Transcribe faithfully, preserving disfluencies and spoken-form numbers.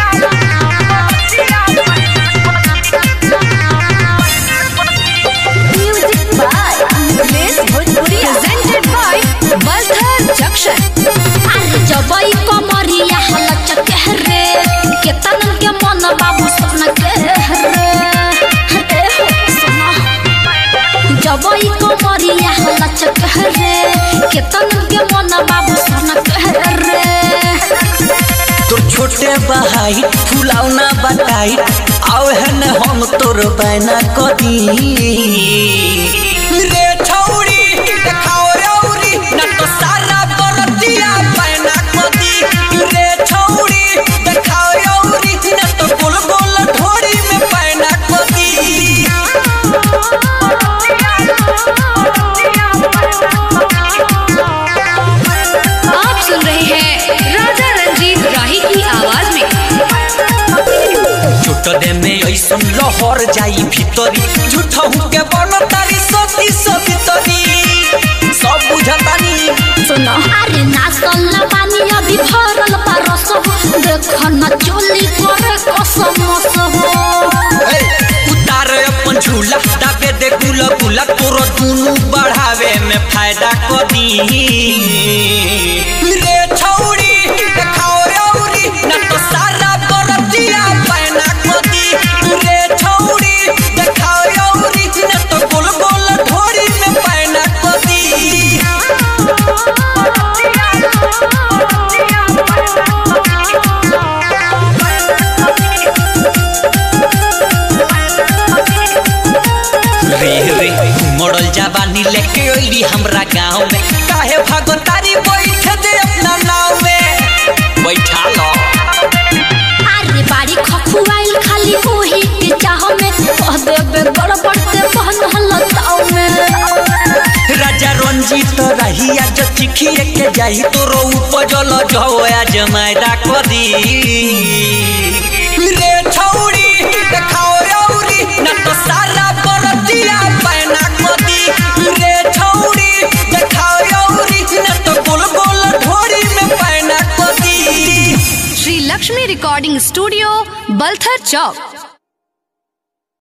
जबई कमरिया हलचक रे केतन के मन बाबू सन के रे जबई कमरिया हलचक रे केतन के मन बाबू सन के रे तोर छोटे बहाई फुलावना बताई आव है न हम तोर बैना कदी रे छौड़ी देखाओ रौरी न तो सारा बरतिया बैना कदी रे छौड़ी देखाओ रौरी न तो गोल गोल ढोरी में बैना कदी। आप सुन रहे हैं राजा रंजीत राही की आवाज में। दे में ऐसन लहर जाई भीतरी झूठा हूँ के बन तारी सती सवितरी सब बुझतानी सुनो अरे नाचल ना पानी अभी भरल परस देख न चोली करे कसम हो उतार अपन झूला दाबे दे गुला गुला तोरो दुनु बढ़ावे में फायदा कदी रे छौड़ी देखाओ रौरी न तो सारा बरतिया पैना रे छौड़ी देखाओ रौरी न तो गोल गोल ढोरी में पैना कदी। रे रे मॉडल जवानी लेके ओली हमरा गांव में काहे भागो तारी बैठ दे अपना नाव में बैठा लो अरे बाड़ी खखुआइल खाली ओही के चाह में कह देबे गड़बड़ से बहन हलताव में राजा रंजीत रहिया जो चिखिए के जाई तोरो उपजल जाओ आज मैदा कदी रे छौड़ी देखाओ रौरी न तो सारा बरतिया पैना कदी रे छौड़ी देखाओ रौरी न तो गोल गोल ढोरी में पैना कदी। श्री लक्ष्मी रिकॉर्डिंग स्टूडियो बलथर चौक।